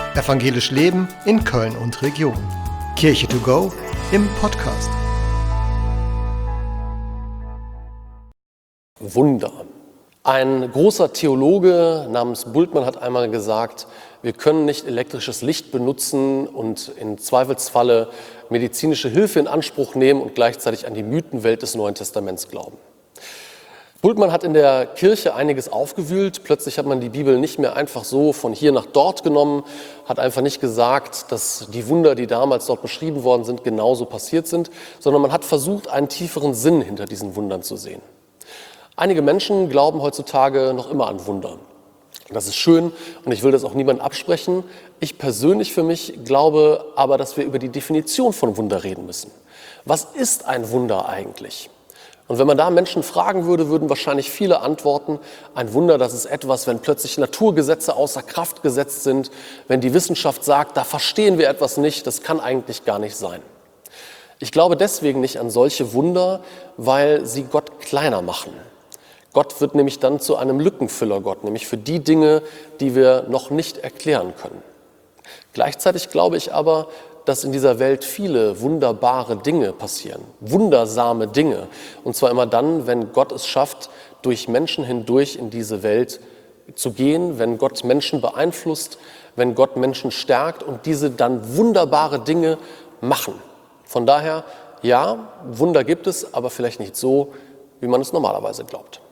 Evangelisch Leben in Köln und Region. Kirche to go im Podcast. Wunder. Ein großer Theologe namens Bultmann hat einmal gesagt, wir können nicht elektrisches Licht benutzen und im Zweifelsfalle medizinische Hilfe in Anspruch nehmen und gleichzeitig an die Mythenwelt des Neuen Testaments glauben. Bultmann hat in der Kirche einiges aufgewühlt. Plötzlich hat man die Bibel nicht mehr einfach so von hier nach dort genommen, hat einfach nicht gesagt, dass die Wunder, die damals dort beschrieben worden sind, genauso passiert sind, sondern man hat versucht, einen tieferen Sinn hinter diesen Wundern zu sehen. Einige Menschen glauben heutzutage noch immer an Wunder. Das ist schön und ich will das auch niemandem absprechen. Ich persönlich für mich glaube aber, dass wir über die Definition von Wunder reden müssen. Was ist ein Wunder eigentlich? Und wenn man da Menschen fragen würde, würden wahrscheinlich viele antworten, ein Wunder, das ist etwas, wenn plötzlich Naturgesetze außer Kraft gesetzt sind, wenn die Wissenschaft sagt, da verstehen wir etwas nicht, das kann eigentlich gar nicht sein. Ich glaube deswegen nicht an solche Wunder, weil sie Gott kleiner machen. Gott wird nämlich dann zu einem Lückenfüllergott, nämlich für die Dinge, die wir noch nicht erklären können. Gleichzeitig glaube ich aber, dass in dieser Welt viele wunderbare Dinge passieren, wundersame Dinge. Und zwar immer dann, wenn Gott es schafft, durch Menschen hindurch in diese Welt zu gehen, wenn Gott Menschen beeinflusst, wenn Gott Menschen stärkt und diese dann wunderbare Dinge machen. Von daher, ja, Wunder gibt es, aber vielleicht nicht so, wie man es normalerweise glaubt.